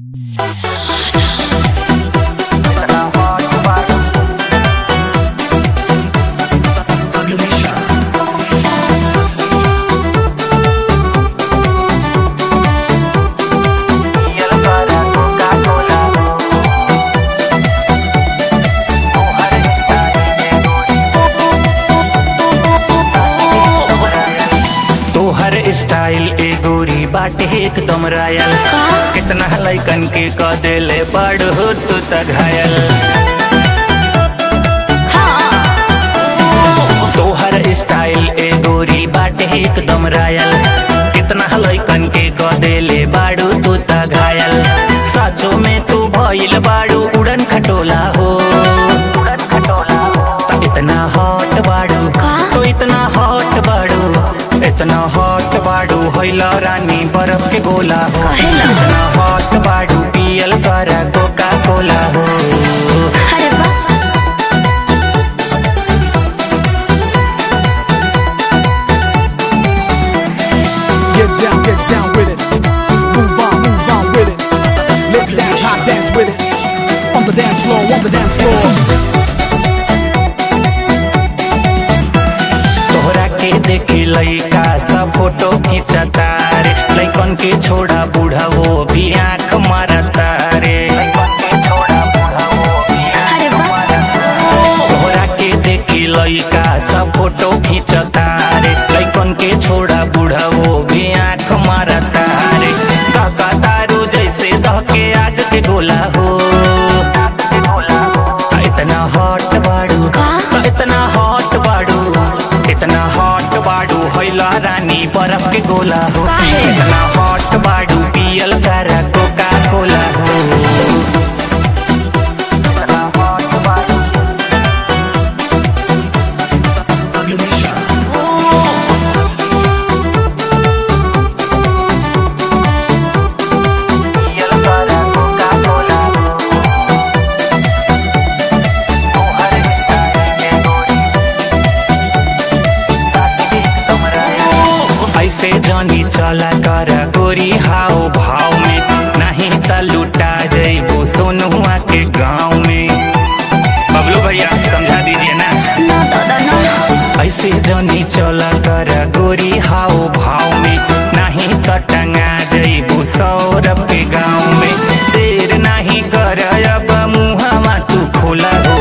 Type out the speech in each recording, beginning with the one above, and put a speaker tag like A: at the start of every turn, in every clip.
A: Style ए गोरी बाटे एकदम रायल। कितना लइकन के क देले बड़ हो तू त घायल। तोहर स्टाइल ए गोरी बाटे एकदम रायल। कितना लइकन के क देले बाड़ू तू त घायल। साचो में तू भइल बाड़ू उड़न खटोला हो। त इतना हॉट बाड़ू तो इतना हॉट बाड़ू इतना हॉट बाड़ू होइला रानी बर्फ के गोला हो। इतना हॉट बाड़ू पियल कर कोका कोला हो।
B: Get down with it. Move on with it. Let's dance, hot dance with it. On the dance floor.
A: तोहरा के देखी लइका सब फोटो खींचता रे। लइकन के छोड़ा बूढ़ा वो भी आँख मारता रे। तोहरा के देखी लइका सब फोटो खींचता रे। लइकन के छोड़ा बूढ़ा वो भी आँख मारता रे। काका तारू जैसे दहके आग के गोला हो। इतना हॉट बाड़ू इतना हॉट बाड़ू इतना हॉट बाड़ू होइला रानी बर्फ के गोला हो। इतना हॉट बाड़ू पियल कर कोका कोला हो। ऐसे जानी चला कर गोरी हाव भाव में। नहीं त लुटा जइबो सोनुआ के गाँव में। बबलू भैया समझा दीजिए ना। ऐसे जानी चला कर गोरी हाव भाव में। नहीं त टंगा जइबो सौरभ के गाँव में। देर नहीं कर अब मुहवा तू खोला हो।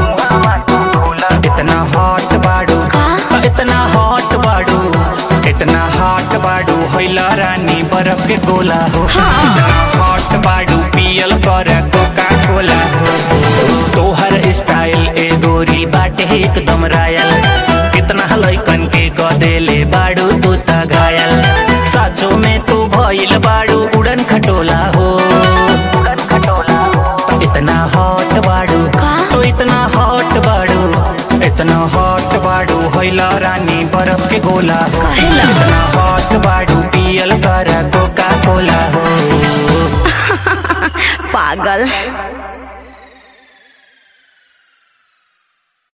A: इतना हॉट बाड़ू इतना हॉट बाड़ू इतना हॉट बाड़ू होइला रानी बर्फ के गोला हो। इतना हॉट बाड़ू पियल कर कोका कोला हो। तोहर स्टाइल ए गोरी बाटे एकदम रायल। कितना लइकन के क देले बाड़ू तू त घायल। साचो में तू भइल बाड़ू उड़न खटोला हो। तो इतना हॉट बाड़ू तो इतना हॉट बाड़ू इतना हॉट बाड़ू होइला रानी बर्फ के गोला हो। इतना हॉट बाड़ू पियल कर कोका कोला हो।
C: पागल।